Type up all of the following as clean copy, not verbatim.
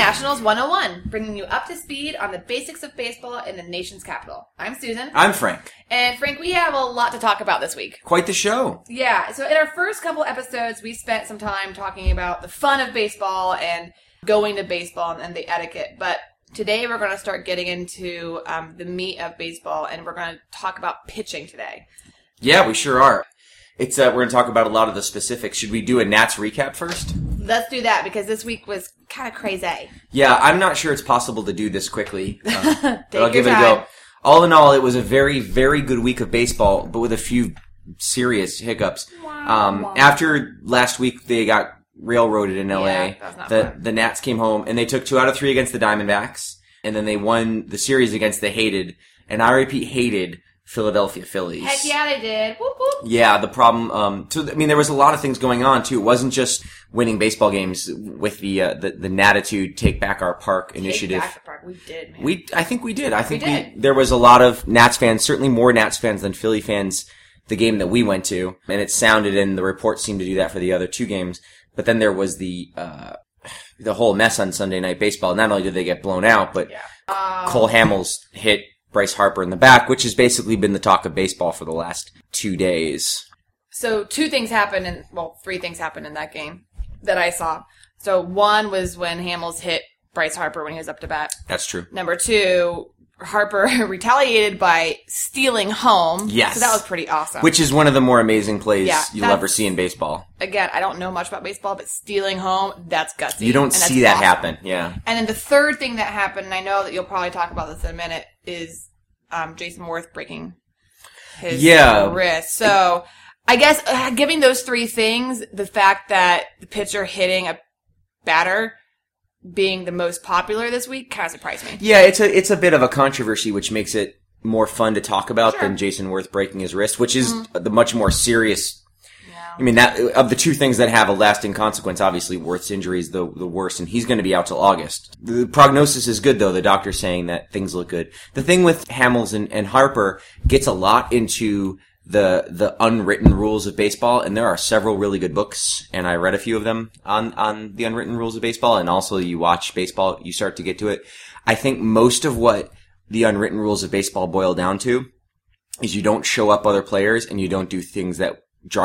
Nationals 101, bringing you up to speed on the basics of baseball in the nation's capital. I'm Susan. I'm Frank. And Frank, we have a lot to talk about this week. Quite the show. Yeah, so in our first couple episodes, we spent some time talking about the fun of baseball and going to baseball and the etiquette. But today we're going to start getting into the meat of baseball, and we're going to talk about pitching today. Yeah, we sure are. It's we're going to talk about a lot of the specifics. Should we do a Nats recap first? Let's do that, because this week was kind of crazy. Yeah, I'm not sure it's possible to do this quickly. But I'll give it a time. go. All in all, it was a very, very good week of baseball, but with a few serious hiccups. After last week, they got railroaded in LA. Yeah, that's not fun. The Nats came home, and they took 2 out of 3 against the Diamondbacks, and then they won the series against the hated, and I repeat, hated Philadelphia Phillies. Heck yeah, they did. Whoop, whoop. Yeah, the problem, there was a lot of things going on too. It wasn't just winning baseball games with the Natitude Take Back Our Park initiative. Take back the park. We did, man. I think we did. did. There was a lot of Nats fans, certainly more Nats fans than Philly fans, the game that we went to. And it sounded, and the reports seemed to do that for the other 2 games. But then there was the whole mess on Sunday Night Baseball. Not only did they get blown out, but Cole Hamels hit Bryce Harper in the back, which has basically been the talk of baseball for the last 2 days. So 3 things happened in that game that I saw. So one was when Hamels hit Bryce Harper when he was up to bat. That's true. Number 2, Harper retaliated by stealing home. Yes. So that was pretty awesome. Which is one of the more amazing plays you'll ever see in baseball. Again, I don't know much about baseball, but stealing home, that's gutsy. You don't see that happen, yeah. And then the third thing that happened, and I know that you'll probably talk about this in a minute, is Jason Worth breaking his wrist. So I guess giving those 3 things, the fact that the pitcher hitting a batter being the most popular this week kind of surprised me. Yeah, it's a bit of a controversy, which makes it more fun to talk about than Jason Worth breaking his wrist, which is the much more serious. Yeah. I mean, that of the 2 things that have a lasting consequence, obviously Worth's injury is the worst, and he's going to be out till August. The prognosis is good, though. The doctor's saying that things look good. The thing with Hamels and Harper gets a lot into the unwritten rules of baseball, and there are several really good books, and I read a few of them on the unwritten rules of baseball, and also you watch baseball, you start to get to it. I think most of what the unwritten rules of baseball boil down to is you don't show up other players, and you don't do things that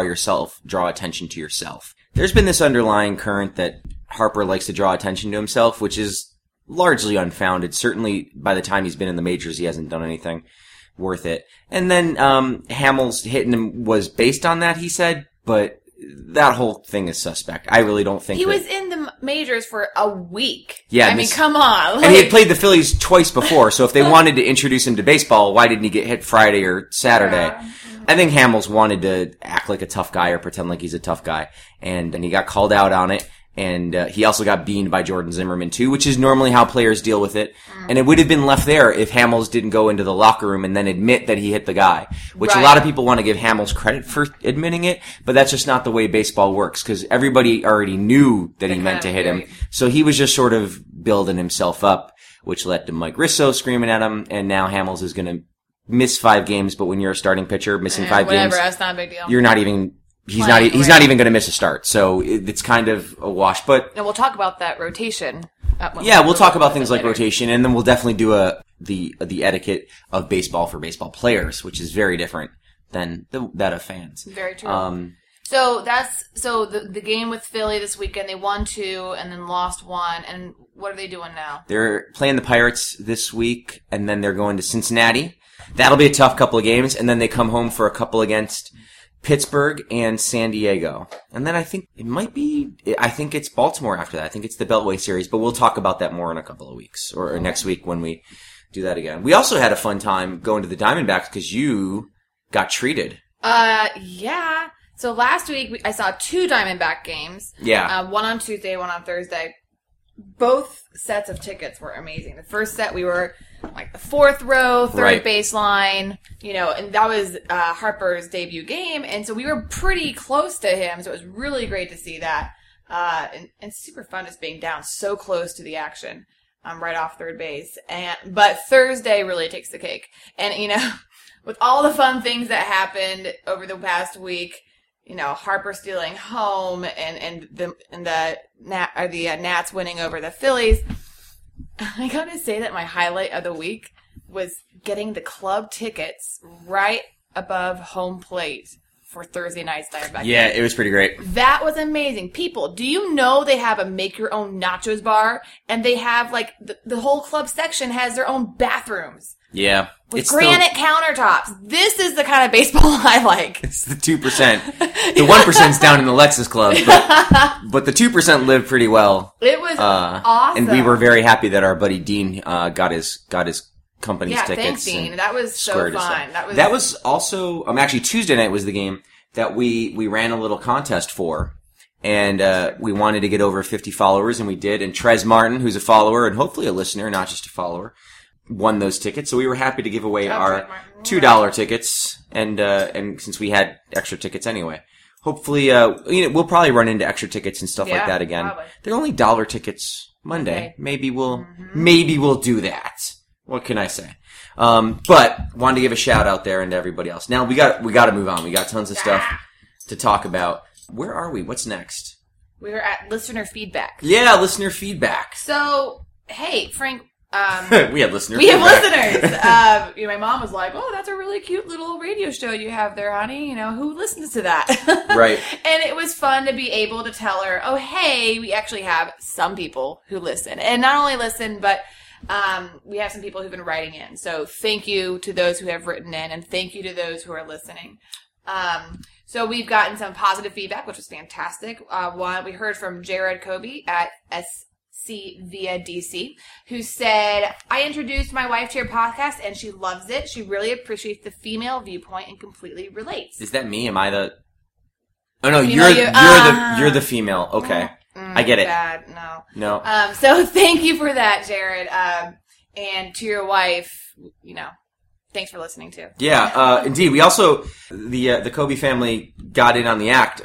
draw attention to yourself. There's been this underlying current that Harper likes to draw attention to himself, which is largely unfounded. Certainly by the time he's been in the majors, he hasn't done anything worth it. And then Hamels hitting him was based on that, he said, but that whole thing is suspect. I really don't think he was in the majors for a week. Yeah, I mean, come on. And he had played the Phillies twice before, so if they wanted to introduce him to baseball, why didn't he get hit Friday or Saturday? Yeah. I think Hamels wanted to act like a tough guy or pretend like he's a tough guy, and he got called out on it. And he also got beaned by Jordan Zimmerman, too, which is normally how players deal with it. And it would have been left there if Hamels didn't go into the locker room and then admit that he hit the guy, which a lot of people want to give Hamels credit for admitting it, but that's just not the way baseball works, because everybody already knew that he meant to hit him. So he was just sort of building himself up, which led to Mike Rizzo screaming at him, and now Hamels is going to miss 5 games, but when you're a starting pitcher, missing 5 games, that's not a big deal. You're not even... He's not even going to miss a start, so it's kind of a wash. But and we'll talk about that rotation. We'll talk about things like rotation, and then we'll definitely do the etiquette of baseball for baseball players, which is very different than that of fans. Very true. So the game with Philly this weekend, they won 2 and then lost 1. And what are they doing now? They're playing the Pirates this week, and then they're going to Cincinnati. That'll be a tough couple of games, and then they come home for a couple against Pittsburgh and San Diego. And then I think it's Baltimore after that. I think it's the Beltway series, but we'll talk about that more in a couple of weeks or next week when we do that again. We also had a fun time going to the Diamondbacks because you got treated. Yeah. So last week I saw 2 Diamondback games. Yeah. One on Tuesday, one on Thursday. Both sets of tickets were amazing. The first set we were like the 4th row, third baseline, and that was Harper's debut game, and so we were pretty close to him, so it was really great to see that. And super fun just being down so close to the action, right off third base. But Thursday really takes the cake. And, with all the fun things that happened over the past week, Harper stealing home and the Nats winning over the Phillies, I gotta say that my highlight of the week was getting the club tickets right above home plate for Thursday night's Diamondback. Yeah, it was pretty great. That was amazing. People, do you know they have a make-your-own nachos bar? And they have, like, the whole club section has their own bathrooms. Yeah. With granite countertops. This is the kind of baseball I like. It's the 2%. The 1%'s down in the Lexus Club, but the 2% lived pretty well. It was awesome. And we were very happy that our buddy Dean got his company's tickets. Yeah, thanks, Dean. That was so fun. That was also actually Tuesday night was the game that we ran a little contest for. And we wanted to get over 50 followers, and we did. And Trez Martin, who's a follower and hopefully a listener, not just a follower, won those tickets. So we were happy to give away our $2 tickets, and since we had extra tickets anyway. Hopefully, we'll probably run into extra tickets and stuff like that again. Probably. They're only $1 tickets Monday. Okay. Maybe we'll do that. What can I say? But wanted to give a shout out there and to everybody else. Now we got to move on. We got tons of stuff to talk about. Where are we? What's next? We're at listener feedback. Yeah, listener feedback. So, hey, Frank. We have listeners. We have listeners. My mom was like, "Oh, that's a really cute little radio show you have there, honey. Who listens to that?" Right. And it was fun to be able to tell her, "Oh, hey, we actually have some people who listen, and not only listen, but we have some people who've been writing in. So thank you to those who have written in, and thank you to those who are listening." So we've gotten some positive feedback, which was fantastic. One, we heard from Jared Kobe at SC Via DC, who said, "I introduced my wife to your podcast, and she loves it. She really appreciates the female viewpoint and completely relates." Is that me? Am I the? Oh no, you're the female. Okay, I get it. Bad. No. So thank you for that, Jared. And to your wife, thanks for listening too. Yeah, indeed. We also the Kobe family got in on the act.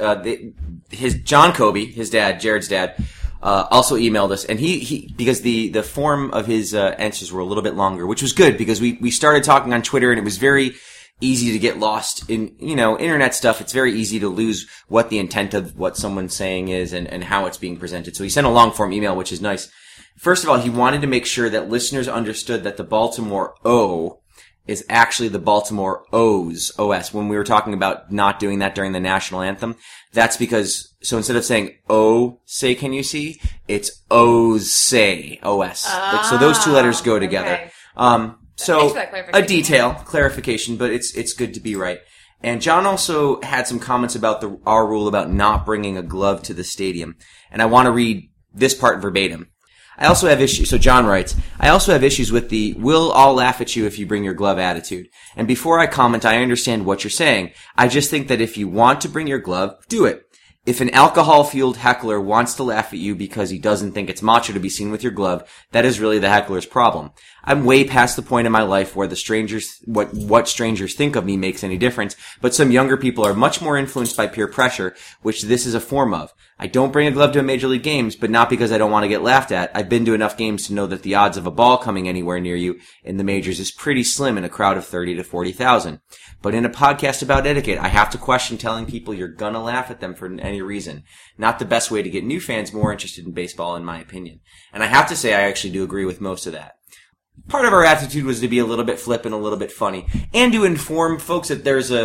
John Kobe, his dad, Jared's dad, also emailed us, and he because the form of his answers were a little bit longer, which was good because we started talking on Twitter, and it was very easy to get lost in internet stuff. It's very easy to lose what the intent of what someone's saying is and how it's being presented. So he sent a long form email, which is nice. First of all, he wanted to make sure that listeners understood that the Baltimore O is actually the Baltimore O's OS. When we were talking about not doing that during the national anthem, that's because, so instead of saying O, say, can you see? It's O's, say, OS. So those two letters go together. Okay. So a clarification, but it's good to be right. And John also had some comments about our rule about not bringing a glove to the stadium. And I want to read this part verbatim. I also have issues, so John writes, I also have issues with the we'll all laugh at you if you bring your glove attitude. And before I comment, I understand what you're saying. I just think that if you want to bring your glove, do it. If an alcohol-fueled heckler wants to laugh at you because he doesn't think it's macho to be seen with your glove, that is really the heckler's problem. I'm way past the point in my life where what strangers think of me makes any difference, but some younger people are much more influenced by peer pressure, which this is a form of. I don't bring a glove to Major League games, but not because I don't want to get laughed at. I've been to enough games to know that the odds of a ball coming anywhere near you in the majors is pretty slim in a crowd of 30 to 40,000. But in a podcast about etiquette, I have to question telling people you're gonna laugh at them for any reason. Not the best way to get new fans more interested in baseball, in my opinion. And I have to say I actually do agree with most of that. Part of our attitude was to be a little bit flippant, a little bit funny, and to inform folks that there is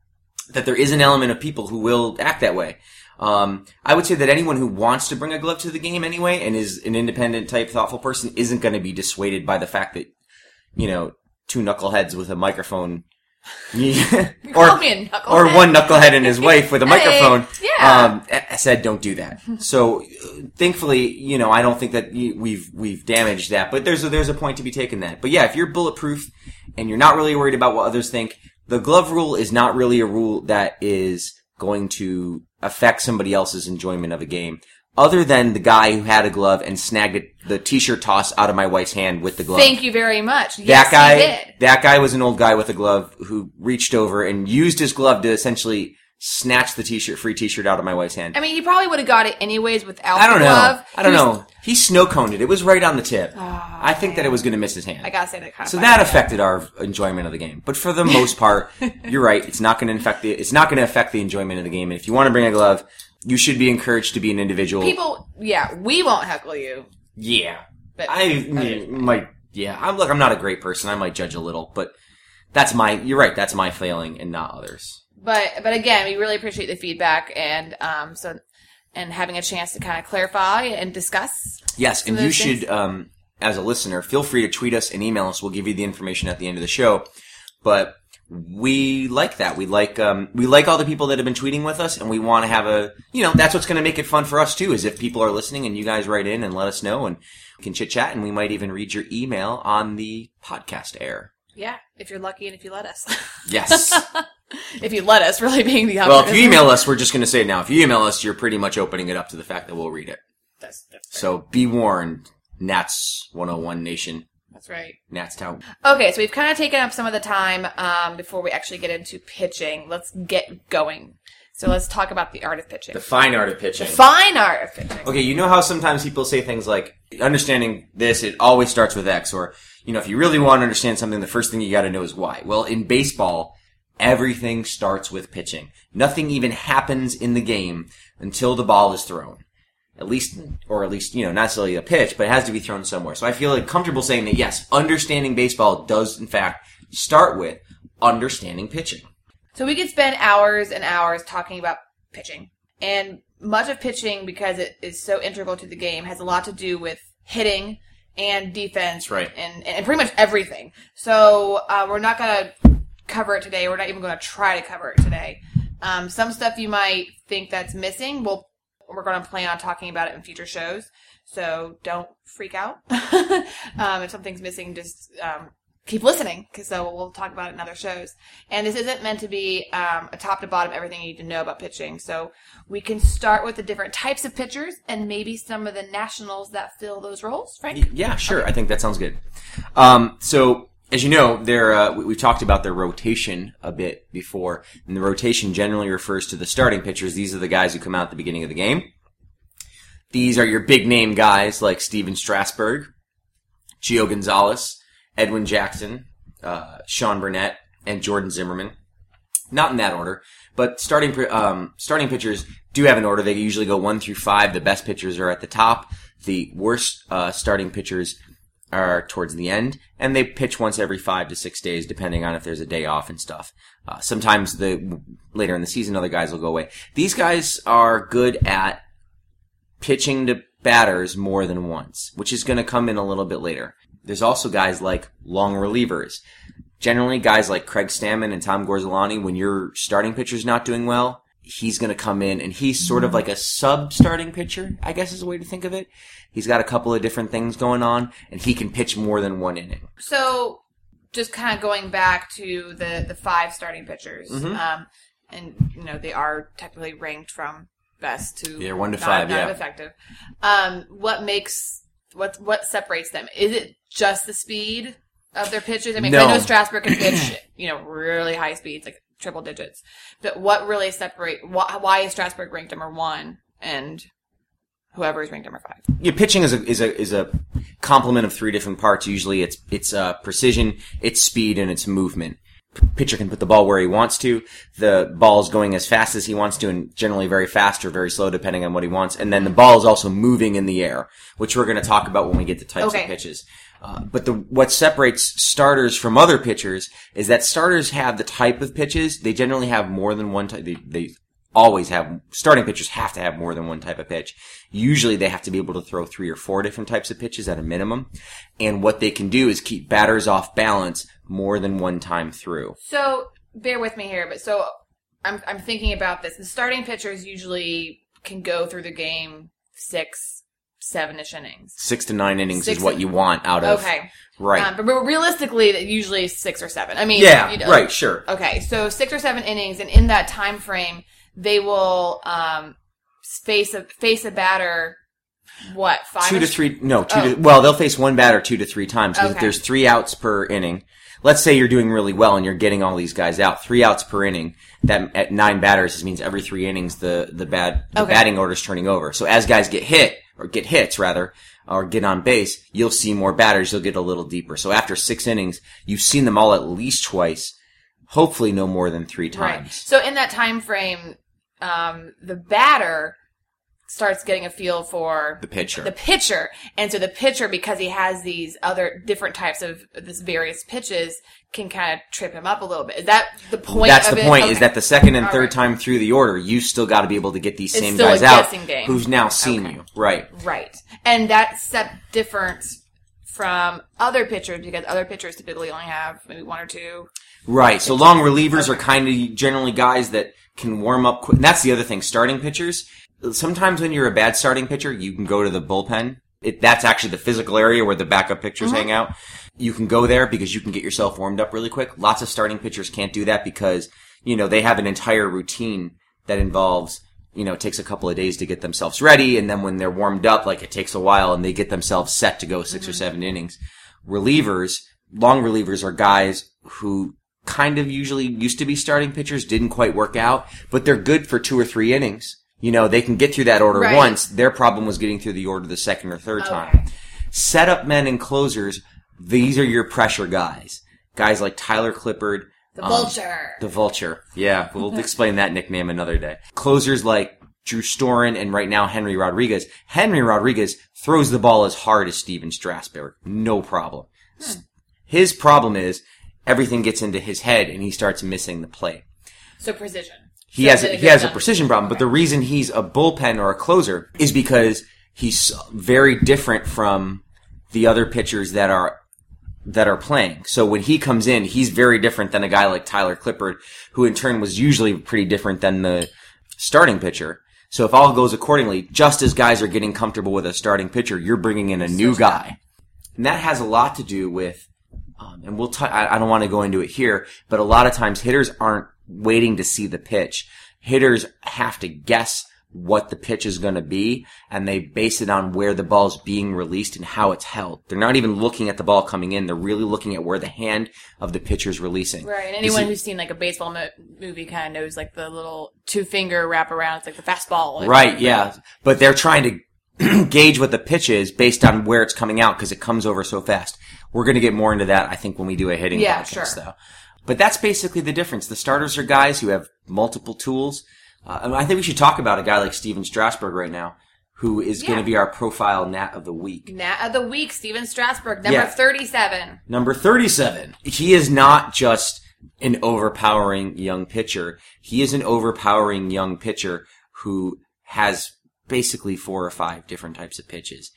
an element of people who will act that way. I would say that anyone who wants to bring a glove to the game anyway and is an independent type, thoughtful person isn't going to be dissuaded by the fact that, two knuckleheads with a microphone, or one knucklehead and his wife with a microphone, said don't do that. So, thankfully, I don't think that we've damaged that, but there's a point to be taken that. But yeah, if you're bulletproof and you're not really worried about what others think, the glove rule is not really a rule that is going to affect somebody else's enjoyment of a game, other than the guy who had a glove and snagged the t-shirt toss out of my wife's hand with the glove. Thank you very much. Yes, he did. That guy was an old guy with a glove who reached over and used his glove to essentially snatch the free t-shirt out of my wife's hand. I mean, he probably would have got it anyways without the glove. I don't know. He snow-coned it. It was right on the tip. I think that it was going to miss his hand. I gotta say that kind of. So that affected our enjoyment of the game. But for the most part, you're right. It's not going to affect the enjoyment of the game. And if you want to bring a glove, you should be encouraged to be an individual. We won't heckle you. Yeah. But I'm not a great person. I might judge a little, but you're right, that's my failing and not others. But again, we really appreciate the feedback and having a chance to kind of clarify and discuss. Yes, and you should, as a listener, feel free to tweet us and email us. We'll give you the information at the end of the show. But we like that. We like all the people that have been tweeting with us, and we want to have that's what's going to make it fun for us too, is if people are listening and you guys write in and let us know, and we can chit chat, and we might even read your email on the podcast air. Yeah, if you're lucky and if you let us. Yes. If you let us, really being the opposite. Well, if you email us, we're just going to say it now. If you email us, you're pretty much opening it up to the fact that we'll read it. That's so be warned, Nats 101 Nation. That's right. Nats Town. Okay, so we've kind of taken up some of the time before we actually get into pitching. Let's get going. So let's talk about the art of pitching. The fine art of pitching. The fine art of pitching. Okay, you know how sometimes people say things like, understanding this, it always starts with X, or, if you really want to understand something, the first thing you got to know is Y. Well, in baseball, everything starts with pitching. Nothing even happens in the game until the ball is thrown. At least, not necessarily a pitch, but it has to be thrown somewhere. So I feel like comfortable saying that, yes, understanding baseball does, in fact, start with understanding pitching. So we could spend hours and hours talking about pitching. And much of pitching, because it is so integral to the game, has a lot to do with hitting and defense. Right. And pretty much everything. So we're not going to cover it today. We're not even going to try to cover it today. Some stuff you might think that's missing, we're going to plan on talking about it in future shows, so don't freak out. If something's missing, just keep listening, because we'll talk about it in other shows. And this isn't meant to be a top to bottom everything you need to know about pitching. So we can start with the different types of pitchers and maybe some of the nationals that fill those roles, Frank? Yeah, sure. Okay. I think that sounds good. So as you know, we've talked about their rotation a bit before, and the rotation generally refers to the starting pitchers. These are the guys who come out at the beginning of the game. These are your big name guys like Steven Strasburg, Gio Gonzalez, Edwin Jackson, Sean Burnett, and Jordan Zimmerman. Not in that order, but starting pitchers do have an order. They usually go 1 through 5. The best pitchers are at the top. The worst starting pitchers are towards the end, and they pitch once every 5 to 6 days, depending on if there's a day off and stuff. Sometimes later in the season, other guys will go away. These guys are good at pitching to batters more than once, which is going to come in a little bit later. There's also guys like long relievers. Generally, guys like Craig Stammen and Tom Gorzelani, when your starting pitcher's not doing well, he's going to come in, and he's sort of like a sub-starting pitcher, I guess is a way to think of it. He's got a couple of different things going on, and he can pitch more than one inning. So, just kind of going back to the 5 starting pitchers, and they are technically ranked from best to 1 to 5, not effective. What separates them? Is it just the speed of their pitches? I mean, no. I know Strasburg can pitch, really high speeds, like triple digits. But what really why is Strasburg ranked number 1 and whoever is ranked number 5? Yeah, pitching is a complement of 3 different parts. Usually it's precision, it's speed, and it's movement. Pitcher can put the ball where he wants to. The ball's going as fast as he wants to, and generally very fast or very slow depending on what he wants. And then the ball is also moving in the air, which we're going to talk about when we get to types of pitches. But what separates starters from other pitchers is that starters have the type of pitches. They generally have more than one type. They always have, starting pitchers have to have more than one type of pitch. Usually they have to be able to throw 3 or 4 different types of pitches at a minimum. And what they can do is keep batters off balance more than one time through. So, bear with me here, but I'm thinking about this. The starting pitchers usually can go through the game 6, 7-ish innings. 6 to 9 innings is what you want out of. Okay. Right. But realistically, usually 6 or 7. I mean, right, sure. Okay, so 6 or 7 innings, and in that time frame, they will face a batter. What, 5? 2 to 3. No, they'll face one batter 2 to 3 times. Because if there's 3 outs per inning, let's say you're doing really well and you're getting all these guys out, 3 outs per inning. That at 9 batters, this means every 3 innings the batting order's turning over. So as guys get hits, or get on base, you'll see more batters. You'll get a little deeper. So after 6 innings, you've seen them all at least twice. Hopefully, no more than 3 times. Right. So in that time frame, the batter starts getting a feel for the pitcher. And so the pitcher, because he has these other different types of this various pitches, can kind of trip him up a little bit. Is that the point? That's of the it? point. Okay. Is that the second and third time through the order, you still got to be able to get these same guys out who's now seen you. Right. And that's set different from other pitchers because other pitchers typically only have maybe one or two. Right. So long relievers are kind of generally guys that can warm up quick. And that's the other thing. Starting pitchers, sometimes when you're a bad starting pitcher, you can go to the bullpen. That's actually the physical area where the backup pitchers hang out. You can go there because you can get yourself warmed up really quick. Lots of starting pitchers can't do that because, they have an entire routine that involves, it takes a couple of days to get themselves ready. And then when they're warmed up, it takes a while and they get themselves set to go 6 or 7 innings. Long relievers are guys who kind of usually used to be starting pitchers, didn't quite work out, but they're good for 2 or 3 innings. They can get through that order once. Their problem was getting through the order the second or third time. Setup men and closers, these are your pressure guys. Guys like Tyler Clippard. The Vulture. The Vulture. Yeah, we'll explain that nickname another day. Closers like Drew Storen and right now Henry Rodriguez. Henry Rodriguez throws the ball as hard as Steven Strasburg. No problem. His problem is everything gets into his head and he starts missing the plate. So precision. He has a precision problem, but the reason he's a bullpen or a closer is because he's very different from the other pitchers that are playing. So when he comes in, he's very different than a guy like Tyler Clippard, who in turn was usually pretty different than the starting pitcher. So if all goes accordingly, just as guys are getting comfortable with a starting pitcher, you're bringing in a new guy. And that has a lot to do with, and I don't want to go into it here, but a lot of times hitters aren't waiting to see the pitch. Hitters have to guess what the pitch is going to be, and they base it on where the ball's being released and how it's held. They're not even looking at the ball coming in. They're really looking at where the hand of the pitcher's releasing. Right, and anyone who's seen a baseball movie kind of knows the little 2-finger wraparound. It's like the fastball. Right, yeah. But they're trying to gauge what the pitch is based on where it's coming out because it comes over so fast. We're going to get more into that, I think, when we do a hitting podcast, though. But that's basically the difference. The starters are guys who have multiple tools. I think we should talk about a guy like Steven Strasburg right now, who is going to be our profile Nat of the Week. Nat of the Week, Steven Strasburg, number 37. Number 37. He is not just an overpowering young pitcher. He is an overpowering young pitcher who has basically 4 or 5 different types of pitches.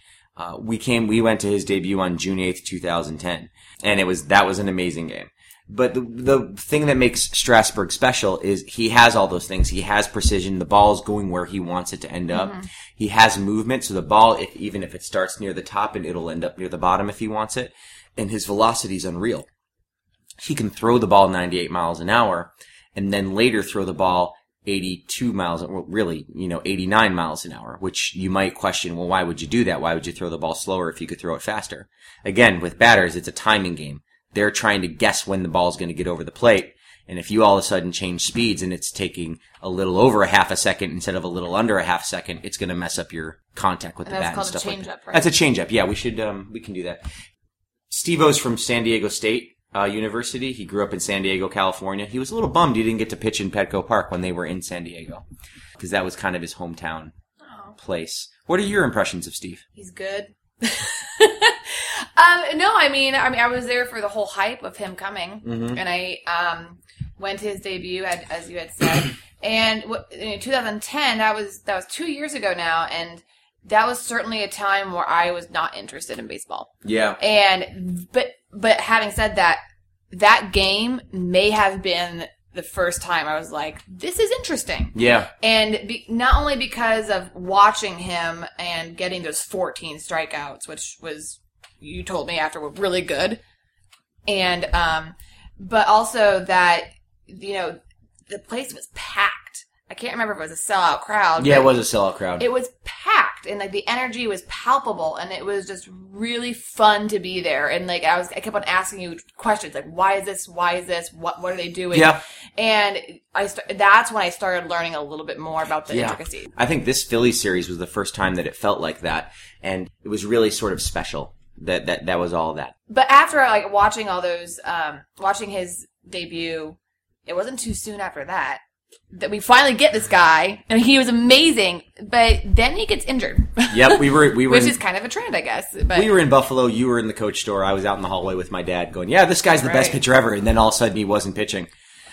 We went to his debut on June 8th, 2010, and that was an amazing game. But the thing that makes Strasburg special is he has all those things. He has precision. The ball is going where he wants it to end up. Mm-hmm. He has movement, so the ball, even if it starts near the top, and it'll end up near the bottom if he wants it. And his velocity is unreal. He can throw the ball 98 miles an hour, and then later throw the ball 82 miles, well, really, 89 miles an hour, which you might question, well, why would you do that? Why would you throw the ball slower if you could throw it faster? Again, with batters, it's a timing game. They're trying to guess when the ball's going to get over the plate. And if you all of a sudden change speeds and it's taking a little over a half a second instead of a little under a half second, it's going to mess up your contact with the bat and stuff like that. That's called a change-up, right? That's a change-up. Yeah, we can do that. Steve-O's from San Diego State University. He grew up in San Diego, California. He was a little bummed he didn't get to pitch in Petco Park when they were in San Diego because that was kind of his hometown place. What are your impressions of Steve? He's good. No, I mean, I was there for the whole hype of him coming, and I went to his debut, as you had said, and in 2010, that was 2 years ago now, and that was certainly a time where I was not interested in baseball. Yeah. But having said that, that game may have been the first time I was like, this is interesting. Yeah. And not only because of watching him and getting those 14 strikeouts, which was, you told me after, were really good. And, but also that, the place was packed. I can't remember if it was a sellout crowd. Yeah, it was a sellout crowd. It was packed, and the energy was palpable, and it was just really fun to be there. And I kept on asking you questions like, why is this? Why is this? What are they doing? Yeah. And that's when I started learning a little bit more about the intricacies. I think this Phillies series was the first time that it felt like that, and it was really sort of special. That was all that. But after watching all those, watching his debut, it wasn't too soon after that. that we finally get this guy, and he was amazing, but then he gets injured. Yep, we were which is kind of a trend, I guess. But we were in Buffalo. You were in the coach store. I was out in the hallway with my dad, going, "Yeah, this guy's the best pitcher ever." And then all of a sudden, he wasn't pitching,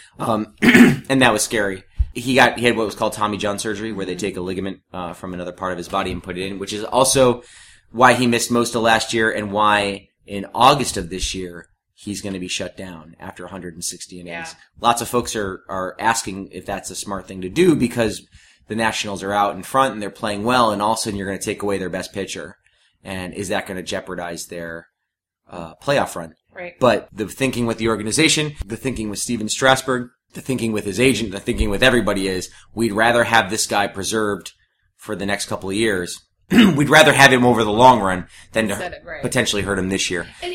and that was scary. He had what was called Tommy John surgery, where they take a ligament from another part of his body and put it in, which is also why he missed most of last year, and why in August of this year he's going to be shut down after 160 innings. Yeah. Lots of folks are asking if that's a smart thing to do because the Nationals are out in front and they're playing well, and all of a sudden you're going to take away their best pitcher. And is that going to jeopardize their playoff run? Right. But the thinking with the organization, the thinking with Steven Strasburg, the thinking with his agent, the thinking with everybody is we'd rather have this guy preserved for the next couple of years. We'd rather have him over the long run than to potentially hurt him this year. And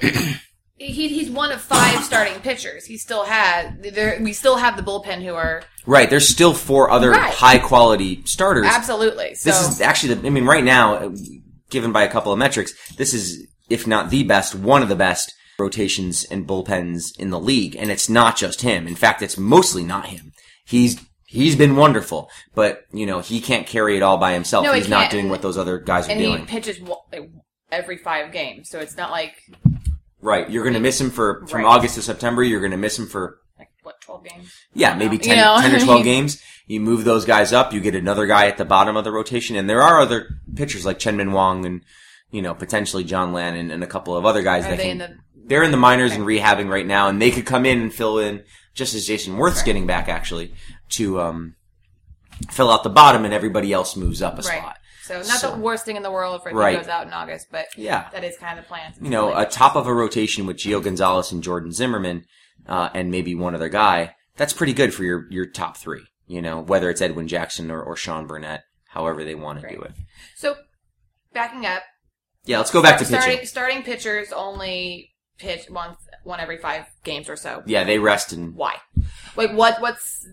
he's one of 5 starting pitchers. We still have the bullpen who are right. There's still 4 other high quality starters. Absolutely. So, this is actually, right now, given by a couple of metrics, this is, if not the best, one of the best rotations and bullpens in the league. And it's not just him. In fact, it's mostly not him. He's been wonderful, but he can't carry it all by himself. No, he's not doing what those other guys are doing. And he pitches every 5 games, so it's not like. Right, you're going to miss him from August to September. You're going to miss him for 12 games? Yeah, maybe 10 or 12 games. You move those guys up. You get another guy at the bottom of the rotation, and there are other pitchers like Chen-Min Wong and potentially John Lannon and a couple of other guys they're in the minors and rehabbing right now, and they could come in and fill in just as Jason Worth's getting back actually to fill out the bottom, and everybody else moves up a spot. So not the worst thing in the world if he goes out in August, but that is kind of the plan. A top of a rotation with Gio Gonzalez and Jordan Zimmerman, and maybe one other guy, that's pretty good for your top 3, whether it's Edwin Jackson or Sean Burnett, however they want to do it. So, backing up. Yeah, let's go back to pitching. Starting pitchers only pitch one every 5 games or so. Yeah, they rest and... Why? What's...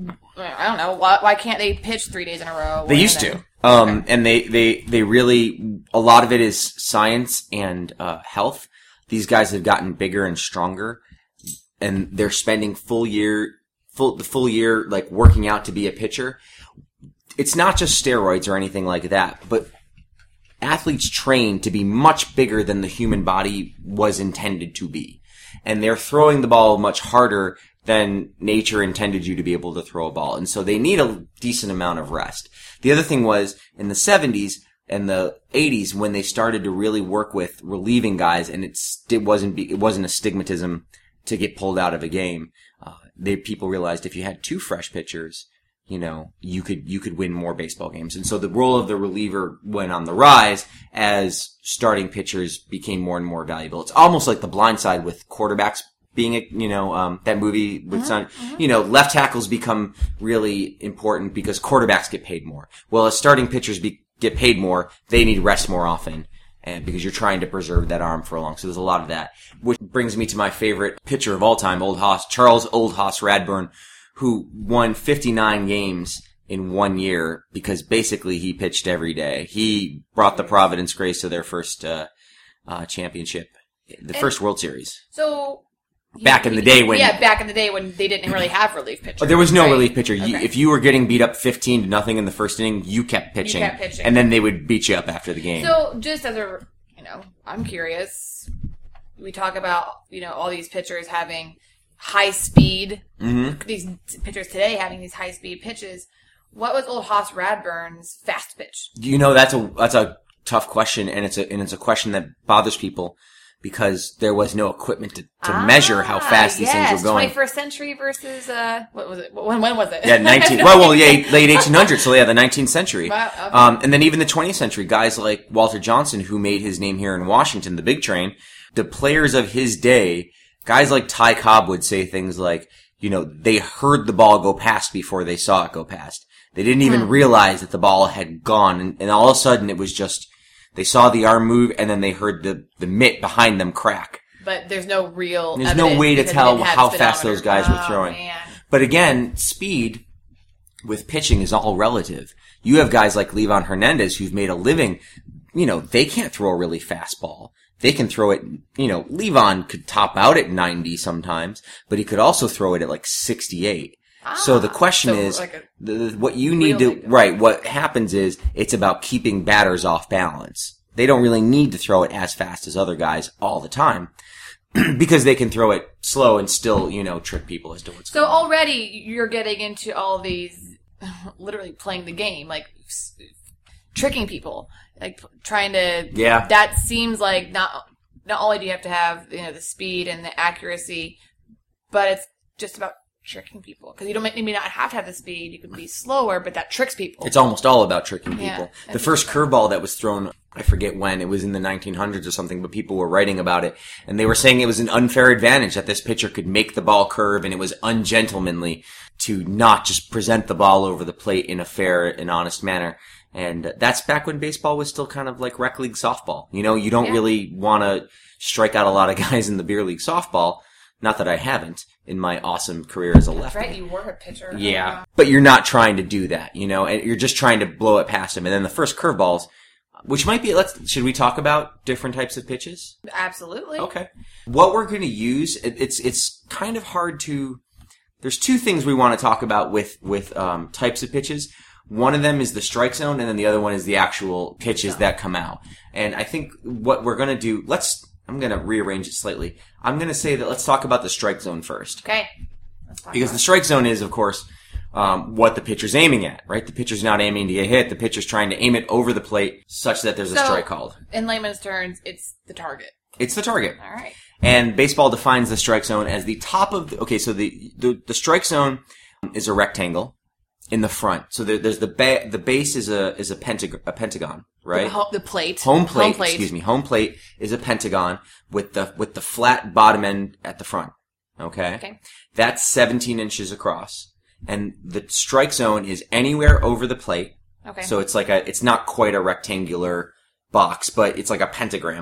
I don't know. Why can't they pitch 3 days in a row? They used to. And they really, a lot of it is science and health. These guys have gotten bigger and stronger, and they're spending the full year like working out to be a pitcher. It's not just steroids or anything like that, but athletes train to be much bigger than the human body was intended to be. And they're throwing the ball much harder than nature intended you to be able to throw a ball. And so they need a decent amount of rest. The other thing was in the 70s and the 80s when they started to really work with relieving guys, and it wasn't a stigmatism to get pulled out of a game. People realized if you had 2 fresh pitchers, you could win more baseball games. And so the role of the reliever went on the rise as starting pitchers became more and more valuable. It's almost like The Blind Side with quarterbacks being that movie with left tackles become really important because quarterbacks get paid more. Well, as starting pitchers get paid more, they need rest more often. And because you're trying to preserve that arm for long. So there's a lot of that. Which brings me to my favorite pitcher of all time, Charles Old Hoss Radbourn, who won 59 games in 1 year because basically he pitched every day. He brought the Providence Grays to their first championship, first World Series. So back in the day when they didn't really have relief pitchers. There was no relief pitcher. Okay. If you were getting beat up 15-0 in the first inning, you kept pitching. And then they would beat you up after the game. So just as I'm curious. We talk about, all these pitchers having high speed. Mm-hmm. These pitchers today having these high speed pitches. What was Old Hoss Radbourn's fast pitch? That's a tough question, and it's a question that bothers people. Because there was no equipment to measure how fast these things were going. 21st century versus, what was it? When was it? Yeah, late 1800s, so the 19th century. Wow, okay. And then even the 20th century, guys like Walter Johnson, who made his name here in Washington, the Big Train, the players of his day, guys like Ty Cobb would say things like, they heard the ball go past before they saw it go past. They didn't even realize that the ball had gone, and all of a sudden it was just, they saw the arm move, and then they heard the mitt behind them crack. But there's no real There's no way to tell how fast those guys were throwing. Man. But again, speed with pitching is all relative. You have guys like Livan Hernandez who've made a living. They can't throw a really fast ball. They can throw it, Livan could top out at 90 sometimes, but he could also throw it at like 68. So the question is, what you need to, right, what happens is, it's about keeping batters off balance. They don't really need to throw it as fast as other guys all the time. Because they can throw it slow and still, trick people as to what's going on. So already you're getting into all these, literally playing the game, like tricking people, like trying to. Yeah. That seems like not only do you have to have the speed and the accuracy, but it's just about tricking people because you don't maybe not have to have the speed. You can be slower, but that tricks people. It's almost all about tricking people. Yeah, the first curveball that was thrown, I forget when, it was in the 1900s or something, but people were writing about it, and they were saying it was an unfair advantage that this pitcher could make the ball curve, and it was ungentlemanly to not just present the ball over the plate in a fair and honest manner. And that's back when baseball was still kind of like rec league softball. You don't really want to strike out a lot of guys in the beer league softball. Not that I haven't in my awesome career as a lefty. Right, you were a pitcher. Yeah. But you're not trying to do that, and you're just trying to blow it past him. And then the first curveballs, which might be, should we talk about different types of pitches? Absolutely. Okay. What we're going to use, it's kind of hard to, there's two things we want to talk about with types of pitches. One of them is the strike zone, and then the other one is the actual pitches that come out. And I think what we're going to do, I'm going to rearrange it slightly. I'm going to say that let's talk about the strike zone first. Okay. Because the strike zone is, of course, what the pitcher's aiming at, right? The pitcher's not aiming to get hit. The pitcher's trying to aim it over the plate such that there's a strike called. In layman's terms, it's the target. It's the target. All right. And baseball defines the strike zone as the top of so the strike zone is a rectangle in the front. So there's the base is a pentagon, right? The plate. Home plate. Excuse me. Home plate is a pentagon with the flat bottom end at the front. Okay. That's 17 inches across. And the strike zone is anywhere over the plate. Okay. So it's it's not quite a rectangular box, but it's like a pentagon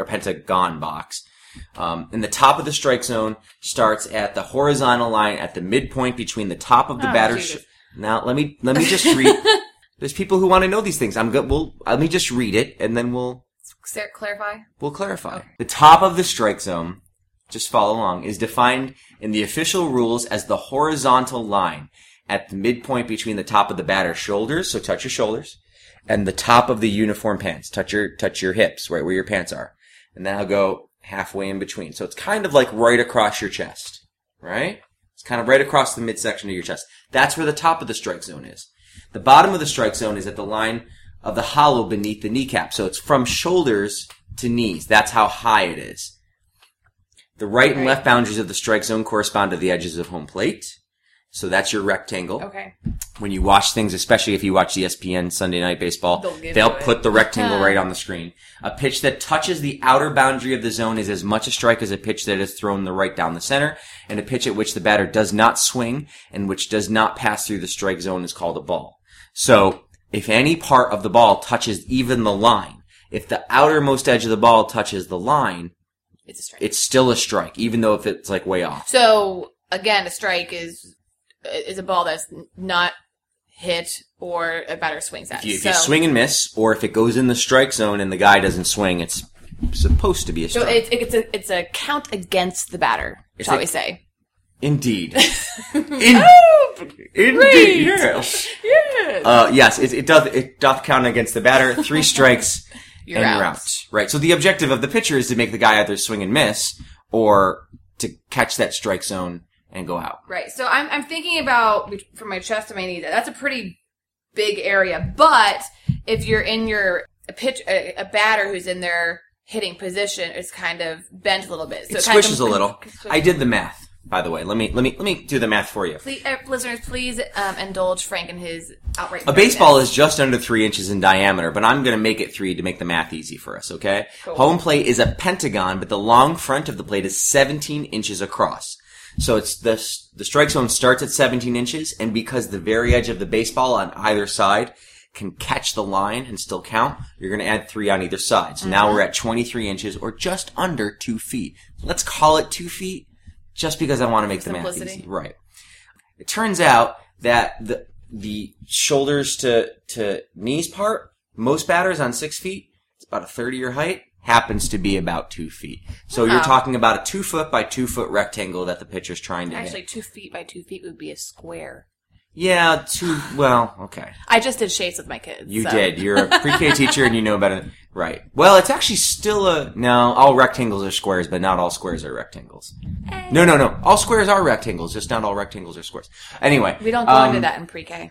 box. And the top of the strike zone starts at the horizontal line at the midpoint between the top of the batter's. Now let me just read. There's people who want to know these things. Let me just read it, and then we'll clarify. We'll clarify. Okay. The top of the strike zone, just follow along, is defined in the official rules as the horizontal line at the midpoint between the top of the batter's shoulders, so touch your shoulders, and the top of the uniform pants. Touch your hips, right where your pants are. And then I'll go halfway in between. So it's kind of like right across your chest, right? It's kind of right across the midsection of your chest. That's where the top of the strike zone is. The bottom of the strike zone is at the line of the hollow beneath the kneecap. So it's from shoulders to knees. That's how high it is. The right and left boundaries of the strike zone correspond to the edges of home plate. So that's your rectangle. Okay. When you watch things, especially if you watch ESPN Sunday Night Baseball, they'll put the rectangle right on the screen. A pitch that touches the outer boundary of the zone is as much a strike as a pitch that is thrown right down the center, and a pitch at which the batter does not swing and which does not pass through the strike zone is called a ball. So, if any part of the ball touches even the line, if the outermost edge of the ball touches the line, it's a strike. It's still a strike, even though if it's way off. So, again, a strike is a ball that's not hit or a batter swings at. If you swing and miss, or if it goes in the strike zone and the guy doesn't swing, it's supposed to be a strike. So it's a count against the batter, shall we say. Indeed. Indeed. Yes. Yes, it doth count against the batter. 3 strikes you're out. Right. So the objective of the pitcher is to make the guy either swing and miss or to catch that strike zone and go out. Right. So I'm thinking about from my chest to my knees. That's a pretty big area. But if you're in a batter who's in their hitting position, it's kind of bent a little bit. So it swishes a little. I did the math, by the way. Let me do the math for you. Please, listeners, please indulge Frank in his outright. A baseball is just under 3 inches in diameter, but I'm going to make it 3 to make the math easy for us. Okay. Cool. Home plate is a pentagon, but the long front of the plate is 17 inches across. So it's the strike zone starts at 17 inches, and because the very edge of the baseball on either side can catch the line and still count, you're going to add 3 on either side. So now we're at 23 inches, or just under 2 feet. Let's call it 2 feet, just because I want to make the math easy. Right. It turns out that the shoulders to knees part, most batters on 6 feet, it's about a third of your height. happens to be about 2 feet. So you're talking about a 2 foot by 2 foot rectangle that the pitcher's trying to Actually, hit. 2 feet by 2 feet would be a square. Yeah, okay. I just did shapes with my kids. You did. You're a pre-K teacher and you know about it. Right. Well, it's actually still no, all rectangles are squares, but not all squares are rectangles. No. All squares are rectangles, just not all rectangles are squares. Anyway. We don't go into that in pre-K.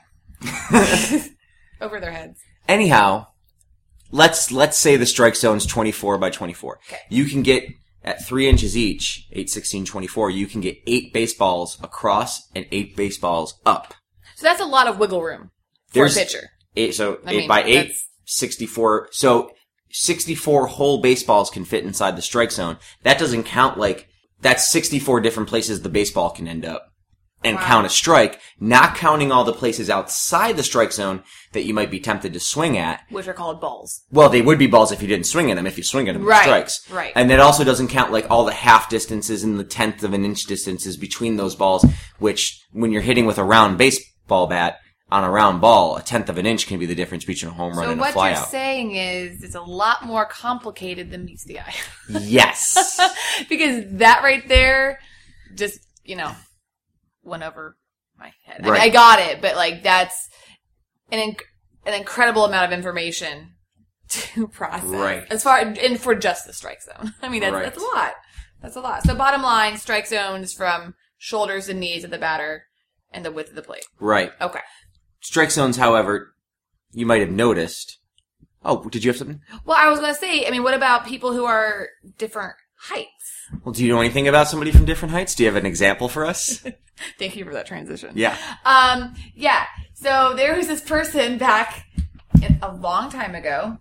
Over their heads. Anyhow, let's say the strike zone's 24 by 24. Okay. You can get, at 3 inches each, 8, 16, 24, you can get 8 baseballs across and 8 baseballs up. So that's a lot of wiggle room for a pitcher. 8 by 8, 64. So 64 whole baseballs can fit inside the strike zone. That doesn't count that's 64 different places the baseball can end up and count a strike, not counting all the places outside the strike zone that you might be tempted to swing at. Which are called balls. Well, they would be balls if you didn't swing at them. If you swing at them, they're strikes. Right. And that also doesn't count all the half distances and the 1/10 of an inch distances between those balls, which when you're hitting with a round baseball bat on a round ball, 1/10 of an inch can be the difference between a home run and a flyout. So what you're saying is it's a lot more complicated than meets the eye. Yes. Because that right there just, went over my head. Right. I got it, but that's an incredible amount of information to process. Right. And for just the strike zone. I mean, that's a lot. That's a lot. So bottom line, strike zones from shoulders and knees of the batter and the width of the plate. Right. Okay. Strike zones, however, you might have noticed. Oh, did you have something? Well, I was going to say, what about people who are different heights? Well, do you know anything about somebody from different heights? Do you have an example for us? Thank you for that transition. Yeah. Yeah. So there was this person back a long time ago,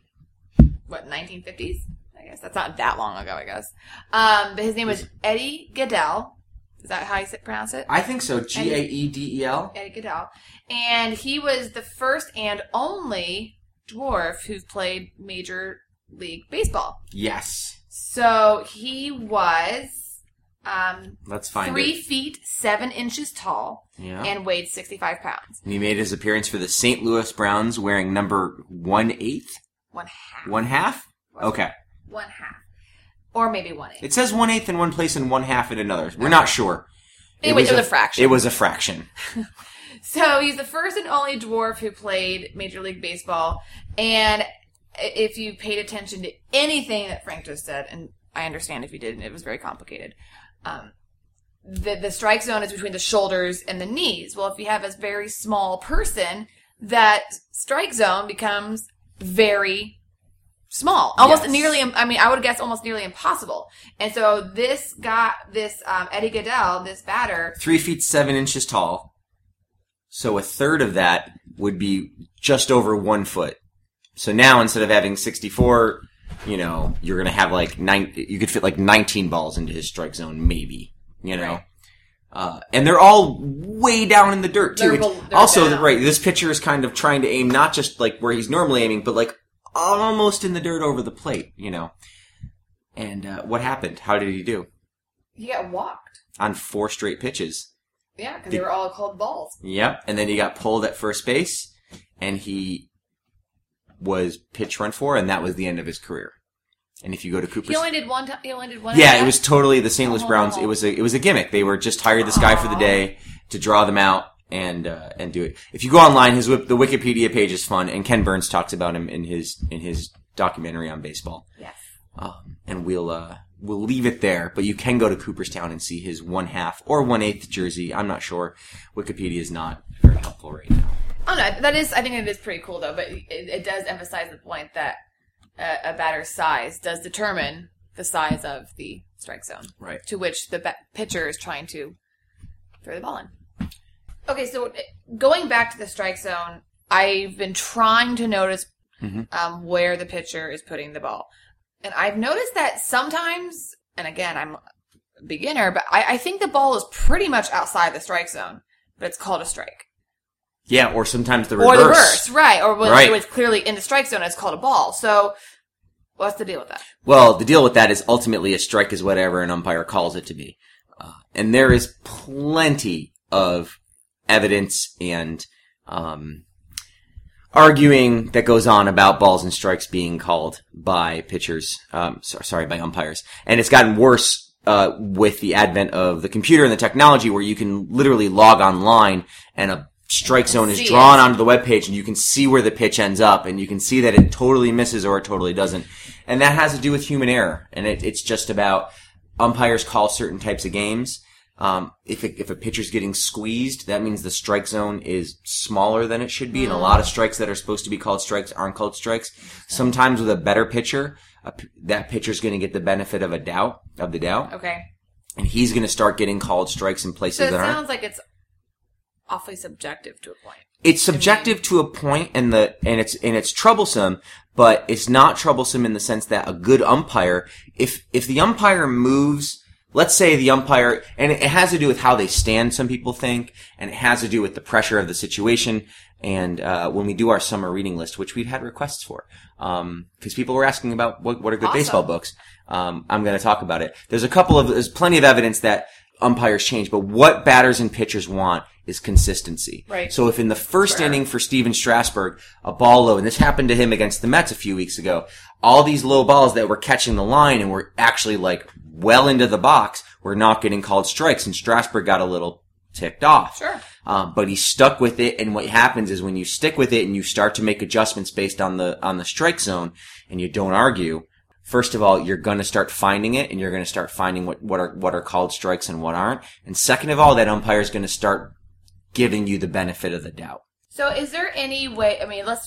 1950s? I guess that's not that long ago, I guess. But his name was Eddie Gaedel. Is that how you pronounce it? I think so. Gaedel. Eddie Gaedel. And he was the first and only dwarf who's played Major League Baseball. Yes. So he was Let's find 3 feet 7 inches tall and weighed 65 pounds. And he made his appearance for the St. Louis Browns wearing number 1/8? 1/2. 1/2? Okay. 1/2. Or maybe 1/8. It says 1/8 in one place and 1/2 in another. We're not sure. Anyway, it was a fraction. It was a fraction. So he's the first and only dwarf who played Major League Baseball. And if you paid attention to anything that Frank just said, and I understand if you didn't, it was very complicated. The strike zone is between the shoulders and the knees. Well, if you have a very small person, that strike zone becomes very small. Almost nearly, I would guess almost nearly impossible. And so this guy, Eddie Gaedel, this batter. 3 feet 7 inches tall. So a third of that would be just over 1 foot. So now instead of having 64, you're going to have you could fit 19 balls into his strike zone, maybe, Right. And they're all way down in the dirt too. They're also, down. right, this pitcher is kind of trying to aim not just where he's normally aiming, but almost in the dirt over the plate, And what happened? How did he do? He got walked. On 4 straight pitches. Yeah, because they were all called balls. Yep, and then he got pulled at first base, and he was pitch run for, and that was the end of his career. And if you go to Cooper's, he only did one. Yeah, it was totally the St. Louis Browns. It was a gimmick. They were just hired this guy for the day to draw them out and do it. If you go online, the Wikipedia page is fun, and Ken Burns talks about him in his documentary on baseball. Yes. And we'll leave it there, but you can go to Cooperstown and see his 1/2 or 1/8 jersey. I'm not sure. Wikipedia is not very helpful right now. Oh no, I think it is pretty cool though, but it does emphasize the point that a batter's size does determine the size of the strike zone. Right. To which the pitcher is trying to throw the ball in. Okay, so going back to the strike zone, I've been trying to notice where the pitcher is putting the ball. And I've noticed that sometimes, and again, I'm a beginner, but I think the ball is pretty much outside the strike zone, but it's called a strike. Yeah, or sometimes the reverse. Or the reverse, right. Or when right. it was clearly in the strike zone, it's called a ball. So, what's the deal with that? Well, the deal with that is ultimately a strike is whatever an umpire calls it to be. And there is plenty of evidence and arguing that goes on about balls and strikes being called by pitchers, by umpires. And it's gotten worse, with the advent of the computer and the technology where you can literally log online and a strike zone is drawn onto the webpage and you can see where the pitch ends up and you can see that it totally misses or it totally doesn't. And that has to do with human error. And it's just about umpires call certain types of games. If a pitcher's getting squeezed, that means the strike zone is smaller than it should be, and a lot of strikes that are supposed to be called strikes aren't called strikes. Sometimes with a better pitcher, that pitcher's going to get the benefit of the doubt. Okay. And he's going to start getting called strikes in places that aren't. So it sounds like it's awfully subjective to a point. It's subjective to a point, and it's troublesome, but it's not troublesome in the sense that a good umpire, if the umpire moves. Let's say the umpire, and it has to do with how they stand, some people think, and it has to do with the pressure of the situation. And when we do our summer reading list, which we've had requests for, because people were asking about what are good baseball books, I'm going to talk about it. There's plenty of evidence that umpires change, but what batters and pitchers want is consistency. Right. So if in the first inning for Steven Strasburg, a ball low, and this happened to him against the Mets a few weeks ago, all these low balls that were catching the line and were actually well into the box were not getting called strikes, and Strasburg got a little ticked off. Sure. But he stuck with it, and what happens is when you stick with it and you start to make adjustments based on the strike zone, and you don't argue, first of all, you're going to start finding it, and you're going to start finding what are called strikes and what aren't. And second of all, that umpire is going to start giving you the benefit of the doubt. So is there any way,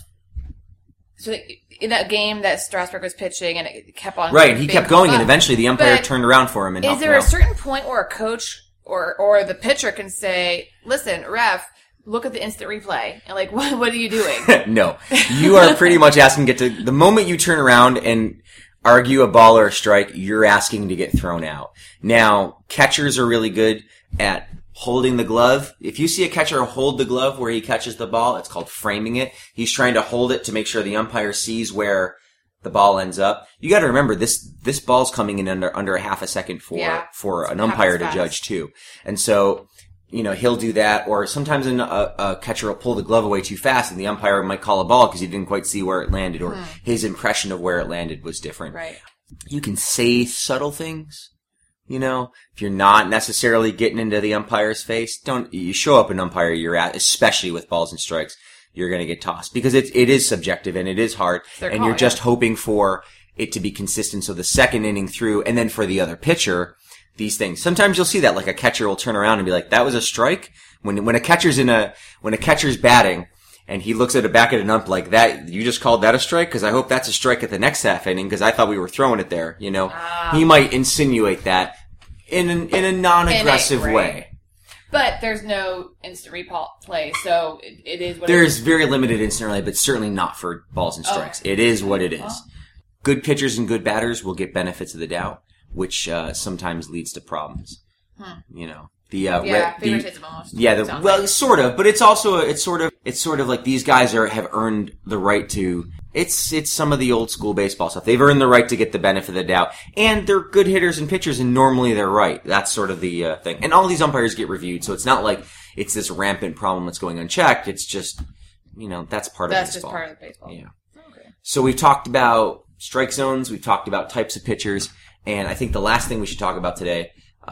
so in that game that Strasburg was pitching and it kept on... Right, he kept going and eventually the umpire turned around for him and helped him out. Is there a certain point where a coach or the pitcher can say, listen, ref, look at the instant replay, and what are you doing? No. You are pretty much asking to get to... The moment you turn around and argue a ball or a strike, you're asking to get thrown out. Now, catchers are really good at holding the glove. If you see a catcher hold the glove where he catches the ball, it's called framing it. He's trying to hold it to make sure the umpire sees where the ball ends up. You got to remember this ball's coming in under a half a second for an umpire to judge too. And so, he'll do that, or sometimes a catcher will pull the glove away too fast and the umpire might call a ball because he didn't quite see where it landed, or his impression of where it landed was different. Right. You can say subtle things. If you're not necessarily getting into the umpire's face, you show up an umpire you're at, especially with balls and strikes, you're going to get tossed because it is subjective and it is hard, and you're just hoping for it to be consistent. So the second inning through, and then for the other pitcher, these things. Sometimes you'll see that, like a catcher will turn around and be like, that was a strike. When a catcher's batting, and he looks back at an ump like that, you just called that a strike? Because I hope that's a strike at the next half inning because I thought we were throwing it there, He might insinuate that in a non-aggressive way. But there's no instant replay, so it is what There's very limited instant replay, but certainly not for balls and strikes. It is what it is. Good pitchers and good batters will get benefits of the doubt, which sometimes leads to problems. Favoritism almost. Yeah, sort of, but it's sort of like these guys have earned the right to. It's some of the old school baseball stuff. They've earned the right to get the benefit of the doubt, and they're good hitters and pitchers, and normally they're right. That's sort of the thing. And all these umpires get reviewed, so it's not like it's this rampant problem that's going unchecked. It's just that's part of baseball. That's just part of baseball. Yeah. Okay. So we've talked about strike zones. We've talked about types of pitchers, and I think the last thing we should talk about today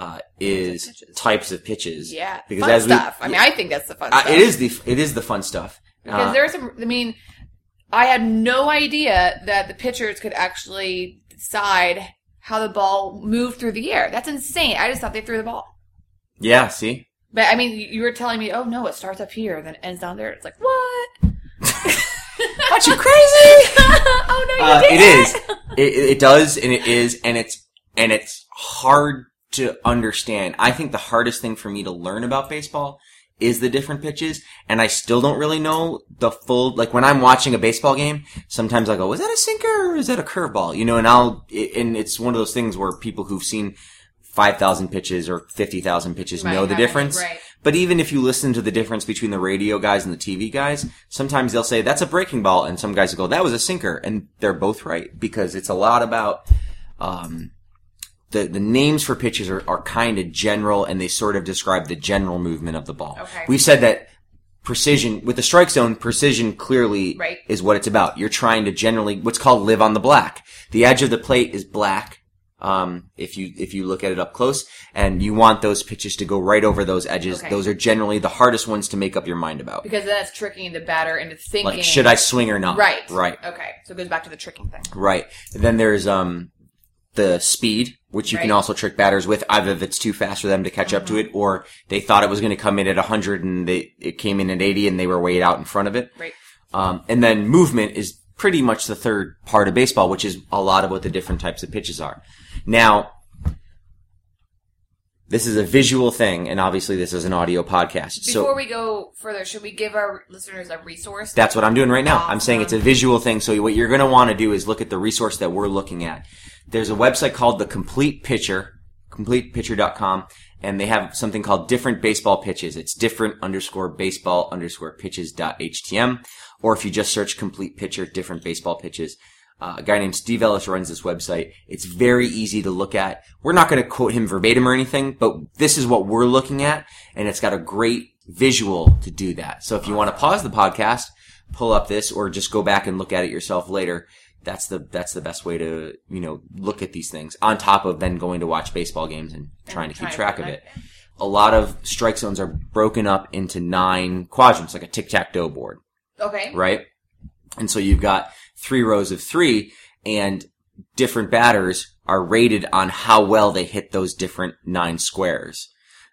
is types of pitches. Yeah, because fun stuff. I think that's the fun stuff. It is the fun stuff. Because there's some. I had no idea that the pitchers could actually decide how the ball moved through the air. That's insane. I just thought they threw the ball. Yeah. See. But you were telling me, oh no, it starts up here, then it ends down there. It's like what? Aren't you crazy? Oh no, you didn't. It is. It does, and it is, and it's hard to understand. I think the hardest thing for me to learn about baseball is the different pitches, and I still don't really know the full, when I'm watching a baseball game, sometimes I go, is that a sinker or is that a curveball? And it's one of those things where people who've seen 5,000 pitches or 50,000 pitches know the difference. Right. But even if you listen to the difference between the radio guys and the TV guys, sometimes they'll say, that's a breaking ball, and some guys will go, that was a sinker, and they're both right, because it's a lot about, the names for pitches are kind of general, and they sort of describe the general movement of the ball. Okay. We've said that precision, with the strike zone, precision clearly is what it's about. You're trying to generally, what's called live on the black. The edge of the plate is black. If you look at it up close, and you want those pitches to go right over those edges. Okay. Those are generally the hardest ones to make up your mind about. Because that's tricking the batter into thinking. Like, should I swing or not? Right. Right. Okay. So it goes back to the tricking thing. Right. And then there's, the speed, which you can also trick batters with, either if it's too fast for them to catch up to it, or they thought it was going to come in at 100 and it came in at 80 and they were way out in front of it. Right. And then movement is pretty much the third part of baseball, which is a lot of what the different types of pitches are. Now, this is a visual thing, and obviously this is an audio podcast. Before we go further, should we give our listeners a resource? That's what I'm doing right now. Awesome. I'm saying it's a visual thing, so what you're going to want to do is look at the resource that we're looking at. There's a website called The Complete Pitcher, CompletePitcher.com, and they have something called Different Baseball Pitches. It's different_baseball_pitches.htm, or if you just search Complete Pitcher, Different Baseball Pitches. A guy named Steve Ellis runs this website. It's very easy to look at. We're not going to quote him verbatim or anything, but this is what we're looking at, and it's got a great visual to do that. So if you want to pause the podcast, pull up this, or just go back and look at it yourself later. That's the best way to, look at these things, on top of then going to watch baseball games and trying to keep track of it. A lot of strike zones are broken up into 9 quadrants, like a tic-tac-toe board. Okay. Right? And so you've got 3 rows of 3, and different batters are rated on how well they hit those different 9 squares.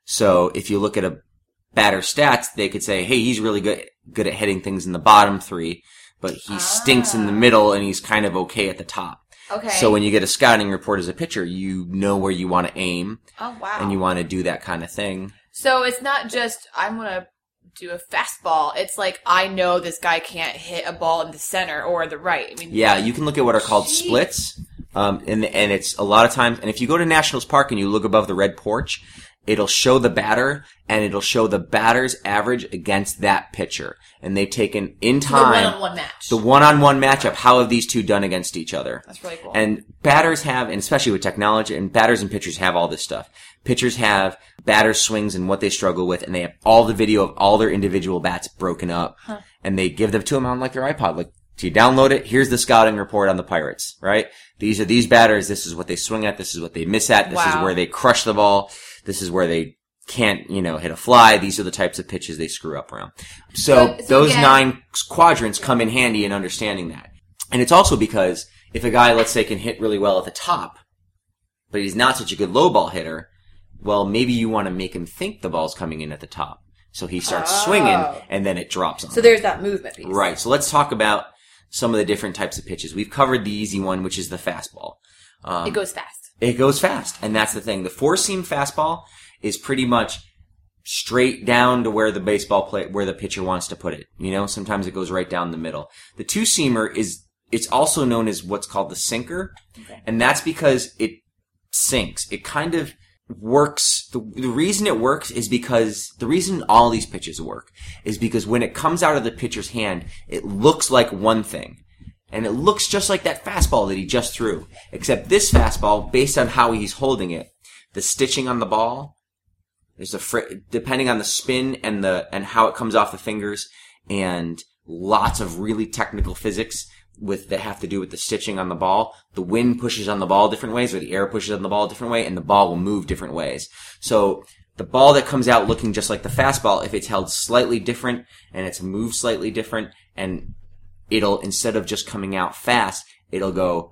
So if you look at a batter's stats, they could say, hey, he's really good at hitting things in the bottom 3, but he stinks in the middle and he's kind of okay at the top. Okay. So when you get a scouting report as a pitcher, you know where you want to aim. Oh, wow. And you want to do that kind of thing. So it's not just, I'm going to do a fastball. It's like, I know this guy can't hit a ball in the center or the right. I mean, yeah, you can look at what are called splits. And it's a lot of times, and if you go to Nationals Park and you look above the red porch, it'll show the batter, and it'll show the batter's average against that pitcher. And they've taken, in time, the one-on-one match. The one-on-one matchup. How have these two done against each other? That's really cool. And batters have, and especially with technology, and batters and pitchers have all this stuff. Pitchers have batters' swings and what they struggle with, and they have all the video of all their individual bats broken up. Huh. And they give them to them on like their iPod. Like, so you download it, here's the scouting report on the Pirates, right? These are these batters, this is what they swing at, this is what they miss at, this is where they crush the ball, this is where they can't, hit a fly, these are the types of pitches they screw up around. So those 9 quadrants come in handy in understanding that. And it's also because if a guy, let's say, can hit really well at the top, but he's not such a good low ball hitter, well, maybe you want to make him think the ball's coming in at the top. So he starts swinging, and then it drops on him. So there's that movement piece. Right. So let's talk about some of the different types of pitches. We've covered the easy one, which is the fastball. It goes fast. It goes fast, and that's the thing. The 4-seam fastball is pretty much straight down to where the where the pitcher wants to put it. Sometimes it goes right down the middle. The 2-seamer it's also known as what's called the sinker, and that's because it sinks. It kind of works. The reason it works is because the reason all these pitches work is because when it comes out of the pitcher's hand, it looks like one thing. And it looks just like that fastball that he just threw. Except this fastball, based on how he's holding it, the stitching on the ball, there's depending on the spin and how it comes off the fingers, and lots of really technical physics that have to do with the stitching on the ball. The wind pushes on the ball different ways, or the air pushes on the ball a different way, and the ball will move different ways. So the ball that comes out looking just like the fastball, if it's held slightly different and it's moved slightly different, and it'll, instead of just coming out fast, it'll go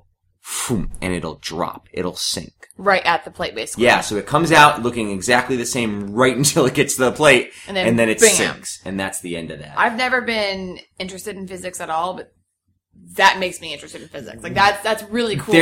and it'll drop. It'll sink. Right at the plate, basically. Yeah, so it comes out looking exactly the same right until it gets to the plate, and then it sinks. And that's the end of that. I've never been interested in physics at all, but that makes me interested in physics. Like, that's really cool.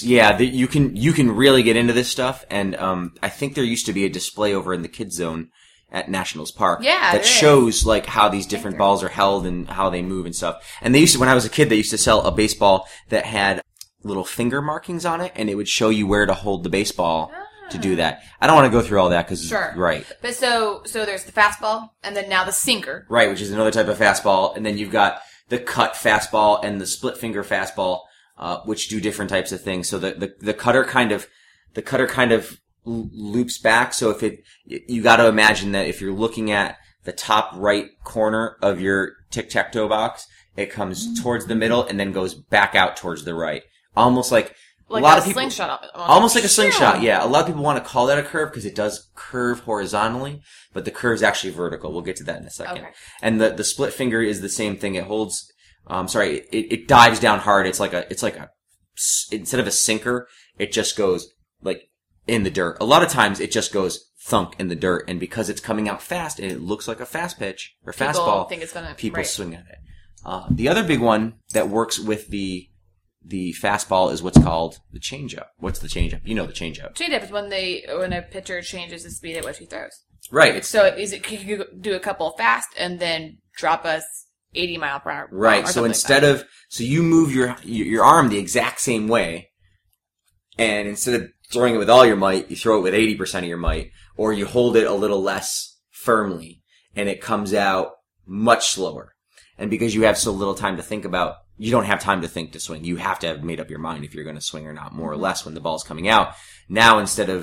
You can really get into this stuff, and I think there used to be a display over in the kids zone at Nationals Park that shows like how these different balls are held and how they move and stuff. And when I was a kid, they used to sell a baseball that had little finger markings on it, and it would show you where to hold the baseball to do that. I don't want to go through all that because right. But so there's the fastball, and then now the sinker, right, which is another type of fastball, and then you've got the cut fastball and the split finger fastball, which do different types of things. So the cutter kind of loops back. So you got to imagine that if you're looking at the top right corner of your tic-tac-toe box. It comes towards the middle and then goes back out towards the right. Almost like a lot of people, slingshot. Almost like a slingshot, yeah. A lot of people want to call that a curve because it does curve horizontally, but the curve is actually vertical. We'll get to that in a second. Okay. And the split finger is the same thing. It holds, it dives down hard. It's like instead of a sinker, it just goes like in the dirt. A lot of times it just goes thunk in the dirt, and because it's coming out fast and it looks like a fast pitch or fastball, people swing at it. The other big one that works with the fastball is what's called the changeup. What's the changeup? You know the changeup. Changeup is when a pitcher changes the speed at which he throws. Right. Can you do a couple fast and then drop us 80 mile per hour? Right. So you move your arm the exact same way, and instead of throwing it with all your might, you throw it with 80% of your might, or you hold it a little less firmly, and it comes out much slower. And because you have so little time to think about, you don't have time to think to swing. You have to have made up your mind if you're going to swing or not, more or less, when the ball's coming out. Now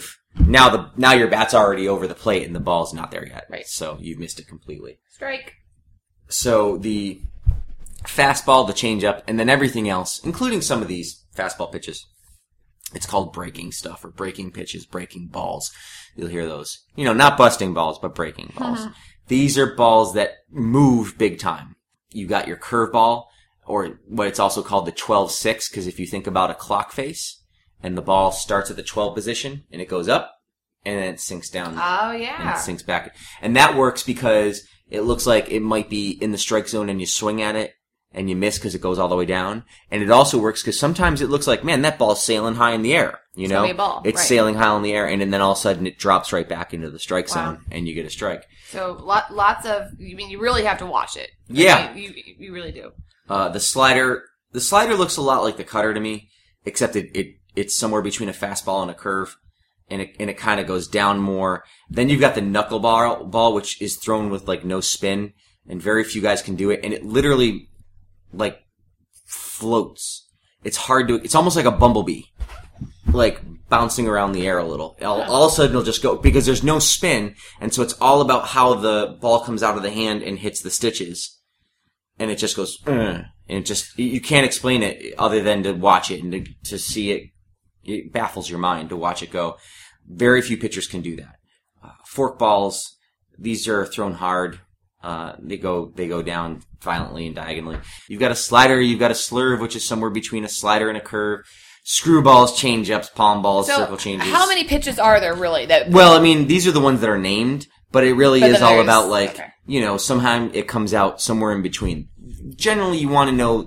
now your bat's already over the plate and the ball's not there yet. Right. So you've missed it completely. Strike. So the fastball, the changeup, and then everything else, including some of these fastball pitches, it's called breaking stuff, or breaking pitches, breaking balls. You'll hear those. Not busting balls, but breaking balls. Mm-hmm. These are balls that move big time. You got your curveball, or what it's also called the 12-6, because if you think about a clock face, and the ball starts at the 12 position, and it goes up, and then it sinks down. Oh, yeah. And it sinks back. And that works because it looks like it might be in the strike zone, and you swing at it, and you miss because it goes all the way down. And it also works because sometimes it looks like, man, that ball's sailing high in the air. It's sailing high in the air, and then all of a sudden it drops right back into the strike zone, and you get a strike. So lots of, you really have to watch it. Yeah. You really do. The slider looks a lot like the cutter to me, except it's somewhere between a fastball and a curve, and it kind of goes down more. Then you've got the knuckleball, which is thrown with like no spin, and very few guys can do it, and it literally like floats. It's almost like a bumblebee, like bouncing around the air a little. All of a sudden it'll just go, because there's no spin, and so it's all about how the ball comes out of the hand and hits the stitches. And it just goes, and you can't explain it other than to watch it and to see it. It baffles your mind to watch it go. Very few pitchers can do that. Fork balls, these are thrown hard. They go down violently and diagonally. You've got a slider, you've got a slurve, which is somewhere between a slider and a curve. Screwballs, change-ups, palm balls, circle changes. How many pitches are there really these are the ones that are named, but it really is all about sometimes it comes out somewhere in between. Generally, you want to know,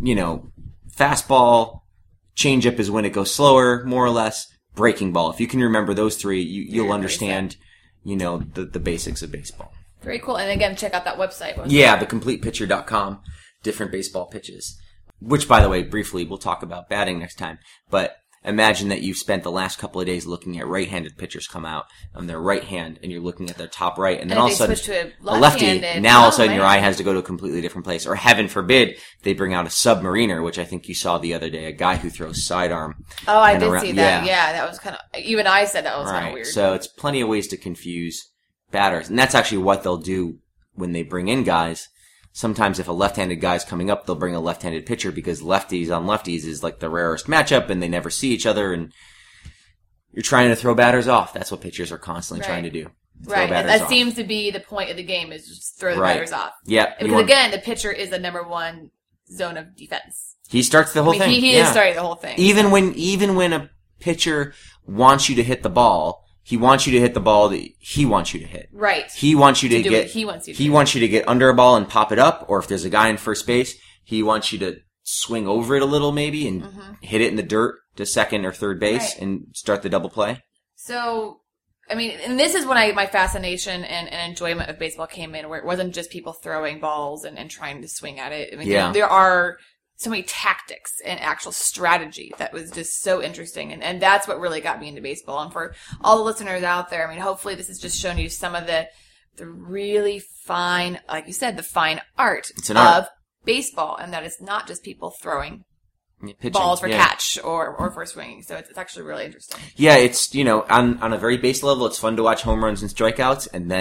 fastball, changeup is when it goes slower, more or less. Breaking ball. If you can remember those three, you'll understand, the basics of baseball. Very cool. And again, check out that website. Yeah, thecompletepitcher.com. Different baseball pitches. Which, by the way, briefly, we'll talk about batting next time. But imagine that you've spent the last couple of days looking at right-handed pitchers come out on their right hand, and you're looking at their top right, and then all of a sudden, a lefty, now all of a sudden your eye has to go to a completely different place. Or heaven forbid, they bring out a submariner, which I think you saw the other day, a guy who throws sidearm. Oh, I did see that. Yeah, that was kind of, even I said that was kind of weird. So it's plenty of ways to confuse batters. And that's actually what they'll do when they bring in guys. Sometimes if a left-handed guy's coming up, they'll bring a left-handed pitcher because lefties on lefties is like the rarest matchup, and they never see each other, and you're trying to throw batters off. That's what pitchers are constantly trying to do. Right. And that seems to be the point of the game, is just throw the batters off. Yeah. Because again, the pitcher is the number one zone of defense. He starts the whole thing. He is starting the whole thing. Even when a pitcher wants you to hit the ball, he wants you to hit the ball that he wants you to hit. Right. He wants you to get, he wants you to get under a ball and pop it up, or if there's a guy in first base, he wants you to swing over it a little maybe and hit it in the dirt to second or third base and start the double play. So, I mean, and this is when my fascination and enjoyment of baseball came in, where it wasn't just people throwing balls and trying to swing at it. I mean, there are so many tactics and actual strategy that was just so interesting. And that's what really got me into baseball. And for all the listeners out there, I mean, hopefully this has just shown you some of the really fine, like you said, the fine art of baseball. And that it's not just people throwing balls for catch or for swinging. So it's actually really interesting. Yeah, it's, on a very base level, it's fun to watch home runs and strikeouts. And then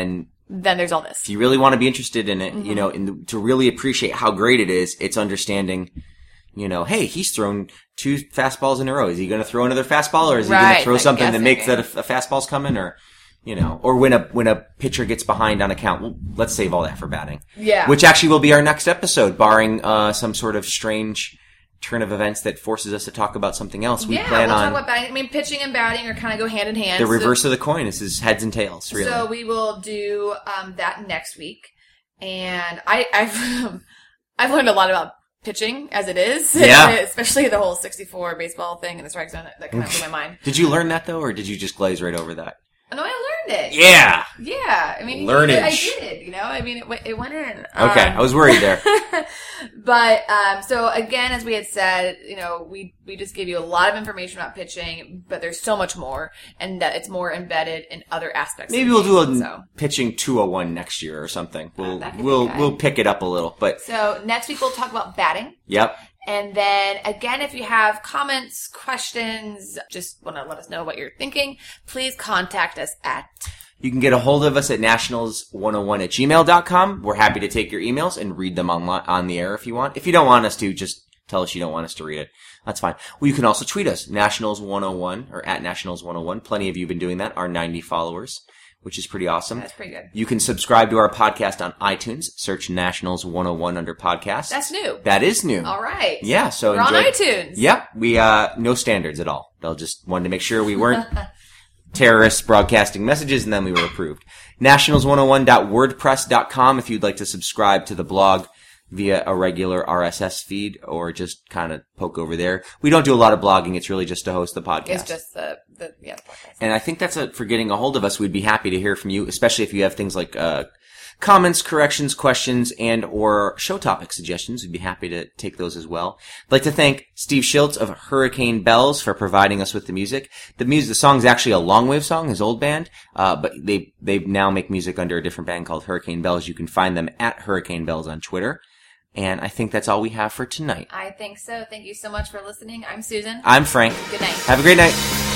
then there's all this. If you really want to be interested in it, you know, to really appreciate how great it is, it's understanding, you know, hey, he's thrown 2 fastballs in a row. Is he going to throw another fastball, or is he going to throw something that makes that a fastball's coming, or, you know, or when a pitcher gets behind on a count? Well, let's save all that for batting. Yeah. Which actually will be our next episode, barring some sort of strange turn of events that forces us to talk about something else. We'll talk about batting. I mean, pitching and batting are kind of go hand in hand. The reverse of the coin. This is heads and tails, really. So we will do that next week. And I've learned a lot about pitching as it is. Yeah. Especially the whole 64 baseball thing and the strike zone. That kind of blew my mind. Did you learn that, though, or did you just glaze right over that? No, I learned it. Yeah. Yeah. I mean, Learnage. I did, you know? I mean, it went in. Okay. I was worried there. But, so again, as we had said, you know, we just gave you a lot of information about pitching, but there's so much more, and that it's more embedded in other aspects. Maybe we'll do a pitching 201 next year or something. We'll pick it up a little, but. So next week we'll talk about batting. Yep. And then, again, if you have comments, questions, just want to let us know what you're thinking, please contact us at... You can get a hold of us at nationals101@gmail.com. We're happy to take your emails and read them on the air if you want. If you don't want us to, just tell us you don't want us to read it. That's fine. Well, you can also tweet us, Nationals101, or at Nationals101. Plenty of you have been doing that, our 90 followers, which is pretty awesome. That's pretty good. You can subscribe to our podcast on iTunes. Search Nationals 101 under podcast. That's new. That is new. All right. Yeah, so we're on iTunes. Yep. We, no standards at all. They'll just wanted to make sure we weren't terrorists broadcasting messages, and then we were approved. Nationals101.wordpress.com if you'd like to subscribe to the blog via a regular RSS feed, or just kind of poke over there. We don't do a lot of blogging. It's really just to host the podcast. It's just the podcast. And I think that's it for getting a hold of us. We'd be happy to hear from you, especially if you have things like comments, corrections, questions, and or show topic suggestions. We'd be happy to take those as well. I'd like to thank Steve Schultz of Hurricane Bells for providing us with the music. The song's actually a Longwave song, his old band, but they now make music under a different band called Hurricane Bells. You can find them at Hurricane Bells on Twitter. And I think that's all we have for tonight. I think so. Thank you so much for listening. I'm Susan. I'm Frank. Good night. Have a great night.